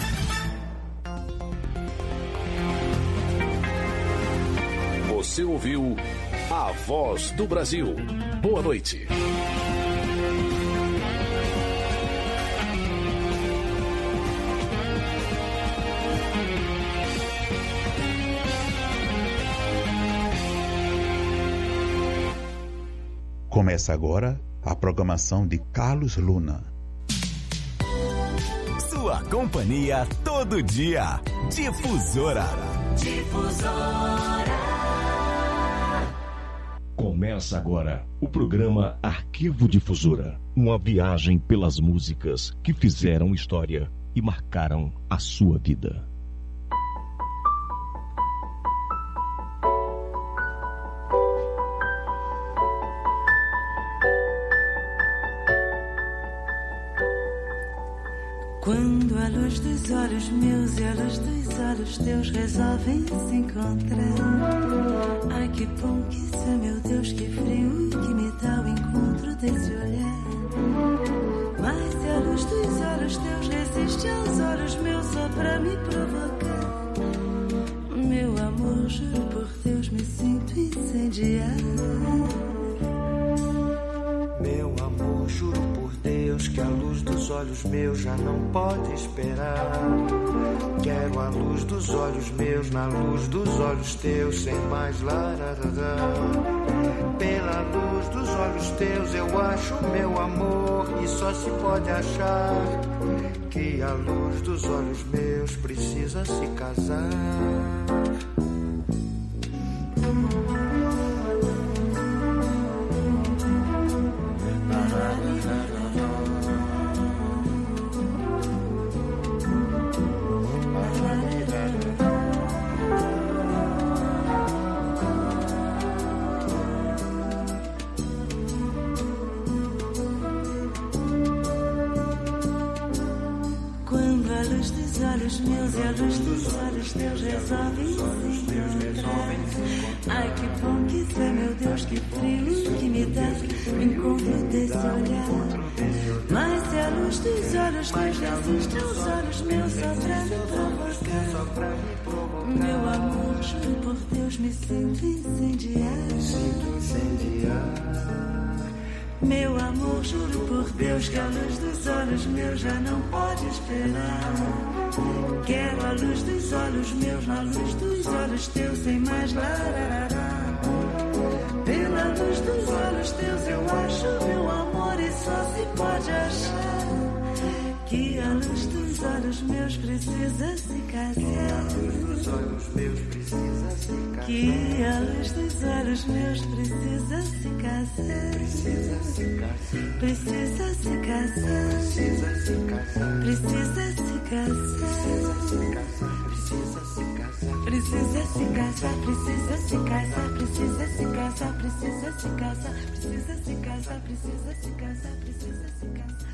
Você ouviu A Voz do Brasil. Boa noite. Começa agora a programação de Carlos Luna. Sua companhia todo dia. Difusora. Começa agora o programa Arquivo Difusora. Uma viagem pelas músicas que fizeram história e marcaram a sua vida. Quando a luz dos olhos meus e a luz dos olhos teus resolvem se encontrar. Ai que bom que isso é, meu Deus, que frio que me dá o encontro desse olhar. Mas se a luz dos olhos teus resiste aos olhos meus só pra me provocar, meu amor, juro por Deus, me sinto incendiar. Meu amor, juro por Deus que a luz dos olhos meus já não pode esperar. Quero a luz dos olhos meus na luz dos olhos teus, sem mais lararará. Pela luz dos olhos teus eu acho meu amor, e só se pode achar que a luz dos olhos meus precisa se casar. Meus e a luz dos olhos teus resolvem se encontrar. Ai que bom que isso é, meu Deus, que frio que me dá o encontro desse olhar. Mas se a luz dos olhos teus resiste aos olhos meus só pra me provocar, meu amor, juro por Deus, me sinto incendiar. Meu amor, juro por Deus que a luz dos olhos meus já não pode esperar. Quero a luz dos olhos meus na luz dos olhos teus, sem mais lararará. Pela luz dos olhos teus eu acho meu amor, e só se pode achar que a luz dos olhos meus precisa se casar. Que a luz dos olhos meus precisa se casar. Precisa se casar. Precisa se casar. Precisa se casar, precisa se casar, precisa se casar, precisa se casar, precisa se casar, precisa se casar, precisa se casar.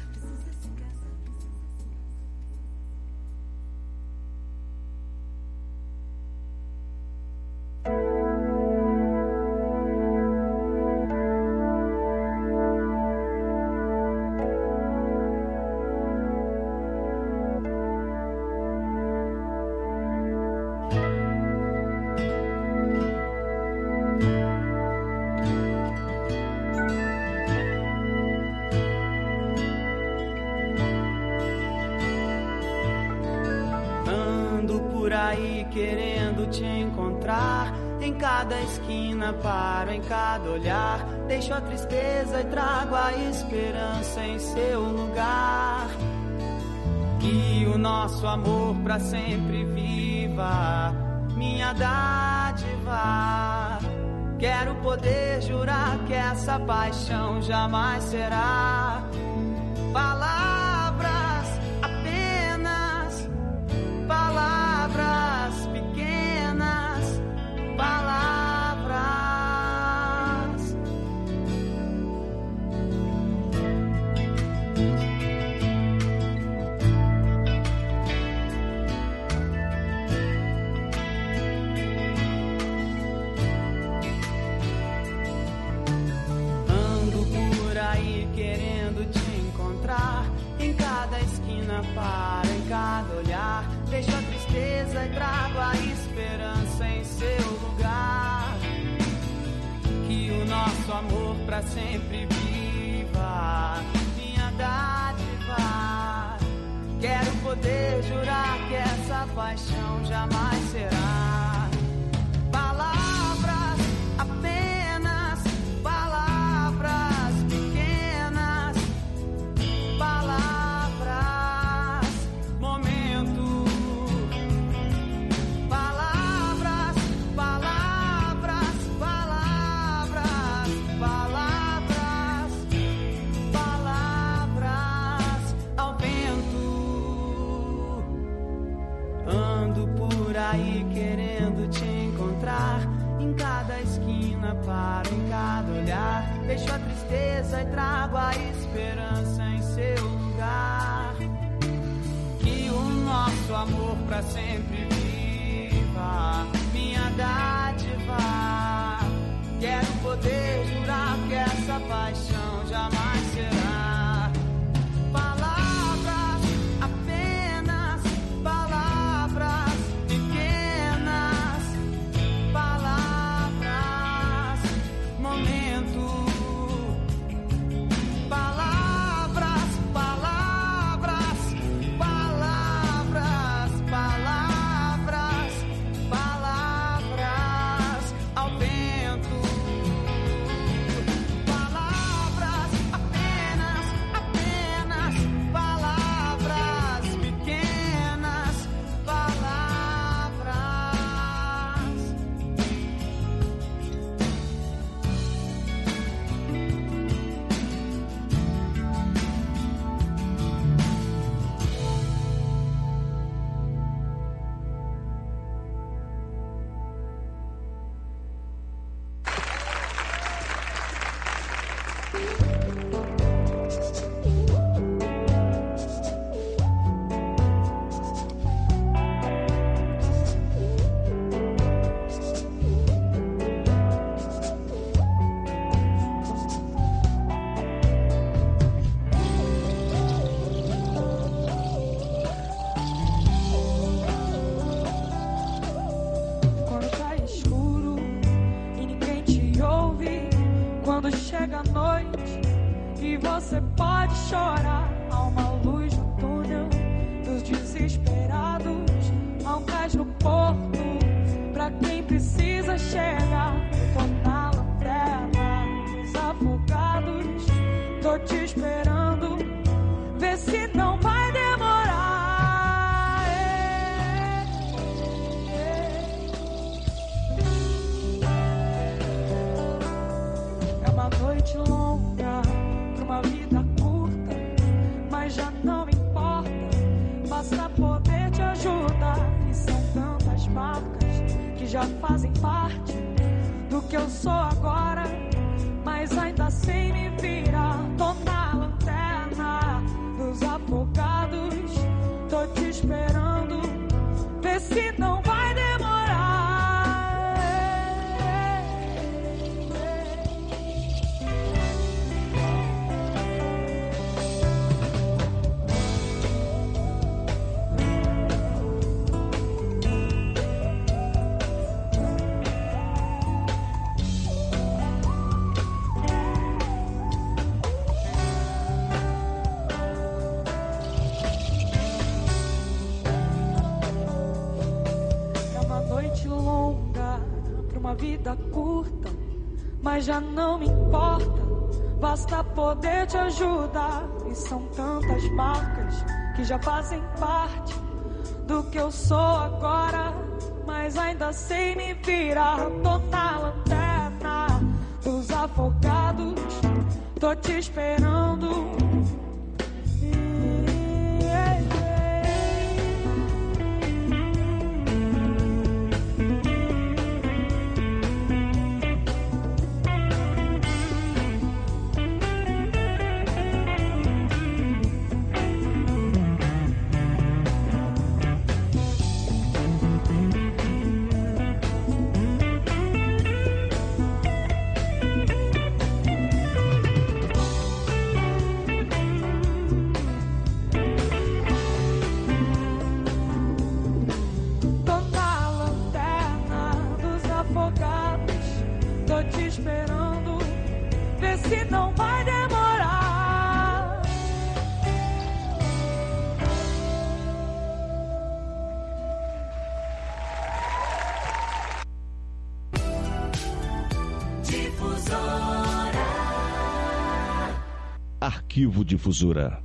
Querendo te encontrar em cada esquina, paro em cada olhar, deixo a tristeza e trago a esperança em seu lugar. Que o nosso amor pra sempre viva, minha dádiva. Quero poder jurar que essa paixão jamais será palavras, apenas palavras pequenas, palavras. Ando por aí querendo te encontrar em cada esquina, paro em cada olhar, deixo a tristeza e trago a esperança em seu lugar. Que o nosso amor pra sempre viva, minha dádiva. Quero poder jurar que essa paixão jamais será palavras, apenas palavras pequenas, palavras, momento, palavras, palavras, palavras, palavras, palavras ao vento. Ando por aí querendo te encontrar em cada esquina, paro em cada olhar, deixo a tristeza e trago a esperança em seu lugar. Que o nosso amor pra sempre viva, minha dádiva. Quero poder jurar que essa paixão jamais será palavras, apenas palavras pequenas, palavras, momento, palavras, palavras, palavras, palavras, palavras ao vento, palavras, apenas, apenas palavras pequenas, palavras. Quando tá escuro e ninguém te ouve, quando chega a noite e você pode chorar, há uma luz no túnel dos desesperados, há um cais no porto pra quem precisa chegar, tô na lanterna dos afogados, tô te esperando, vê se não vai demorar. É uma noite longa pra uma vida curta, já fazem parte do que eu sou agora, mas ainda sem me virar. Tô na lanterna dos afogados, tô te esperando, vê se não vai demorar. Uma vida curta, mas já não me importa, basta poder te ajudar. E são tantas marcas que já fazem parte do que eu sou agora, mas ainda sem me virar. Tô na lanterna dos afogados, tô te esperando. Não vai demorar. Difusora. Arquivo Difusora.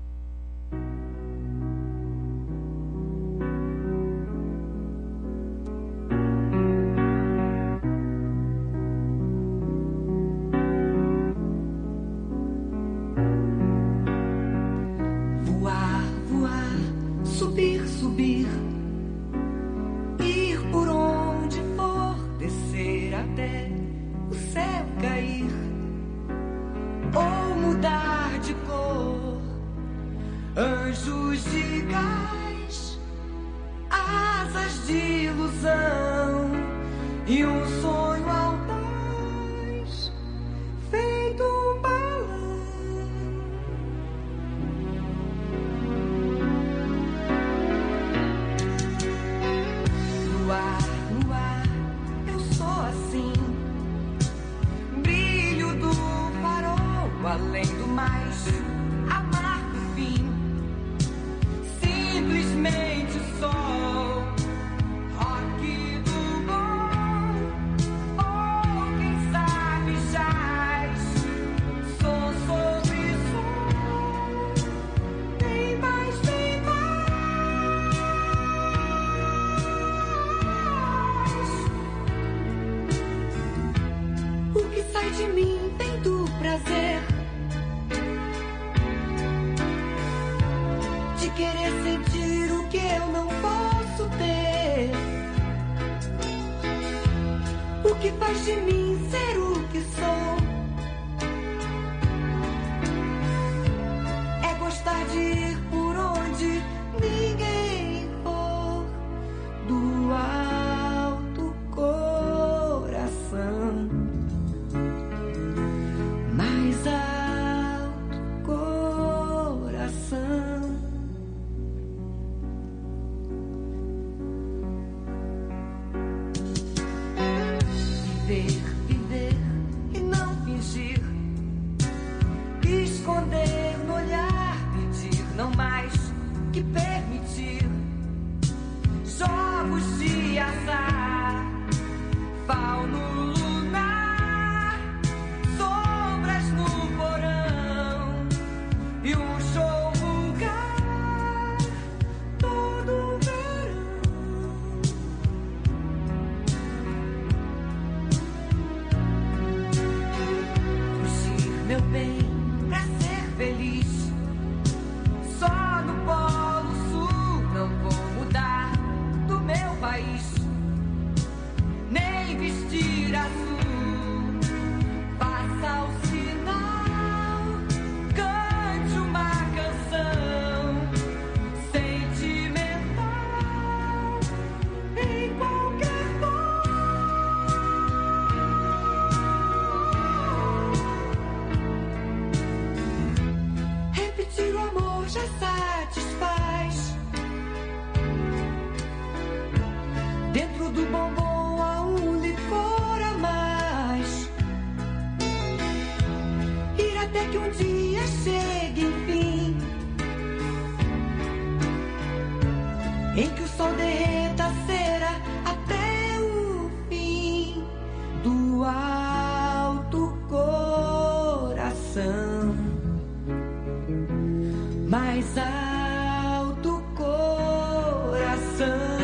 Meu bem, pra ser feliz, só no Polo satisfaz. Dentro do bombom há um licor a mais. Ir até que um dia chegue, enfim, em que o sol derreta a cera até o fim do alto coração, mais alto coração.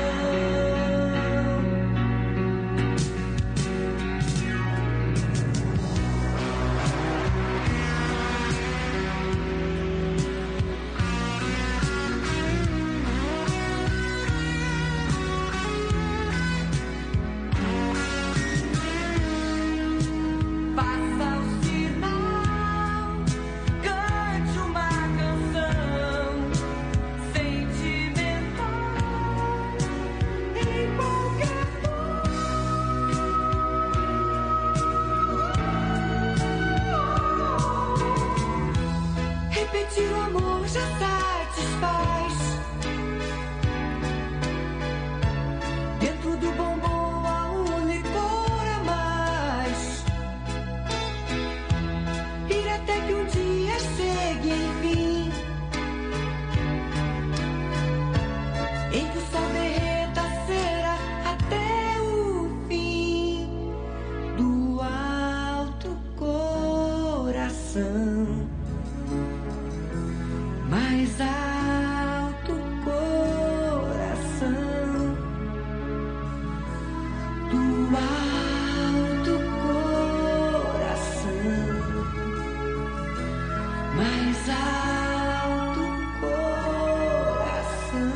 Repetir o amor já satisfaz. Dentro do bombom há um licor a mais. Ir até que um dia chegue, enfim, em que o sol derreta a cera até o fim do alto coração, mais alto coração, do alto coração, mais alto coração.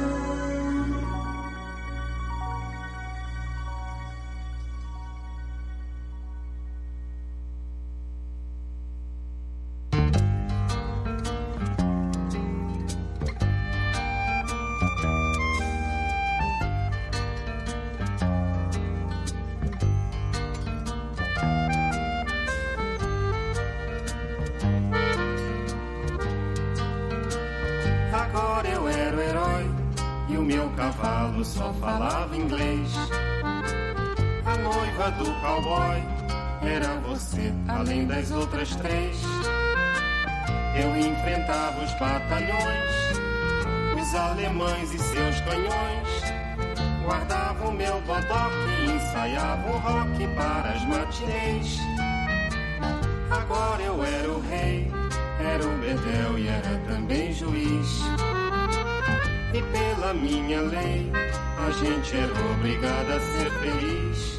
Agora eu era o herói e o meu cavalo só falava inglês. A noiva do cowboy era você, além das outras três. Eu enfrentava os batalhões, os alemães e seus canhões. Guardava o meu bodoque e ensaiava o rock para as matinês. Agora eu era o rei, era o bedel e era também juiz. E pela minha lei, a gente era obrigada a ser feliz.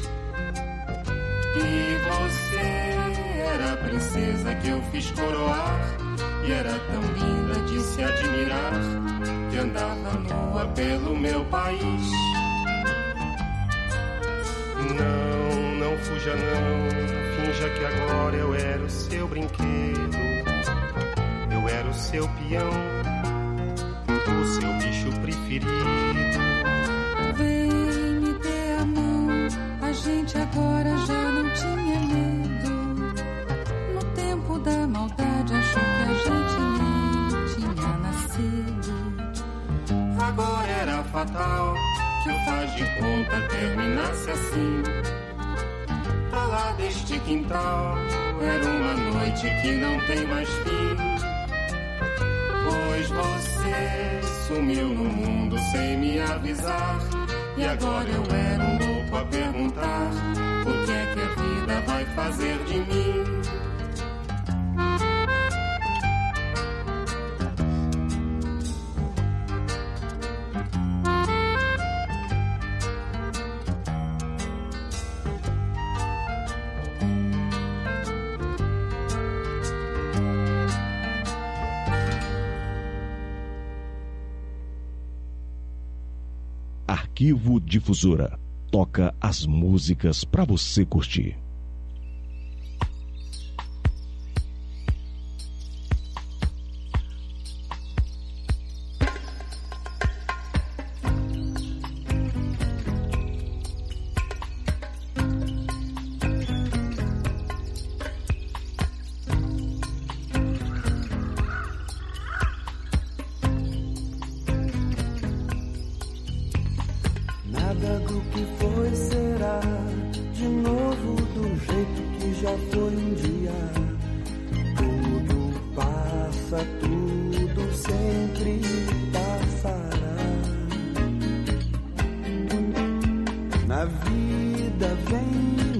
E você era a princesa que eu fiz coroar, e era tão linda de se admirar, que andava nua pelo meu país. Não fuja não, finja que agora eu era o seu brinquedo. Eu era o seu peão, o seu bicho preferido. Vem, me dê a mão, a gente agora já não tinha medo. No tempo da maldade achou que a gente nem tinha nascido. Agora era fatal que o faz de conta terminasse assim. Pra lá deste quintal era uma noite que não tem mais fim. Pois você sumiu no mundo sem me avisar. E agora eu era um louco a perguntar: o que é que a vida vai fazer de mim? Arquivo Difusora. Toca as músicas pra você curtir. Nada do que foi será de novo do jeito que já foi um dia. Tudo passa, tudo sempre passará. Na vida vem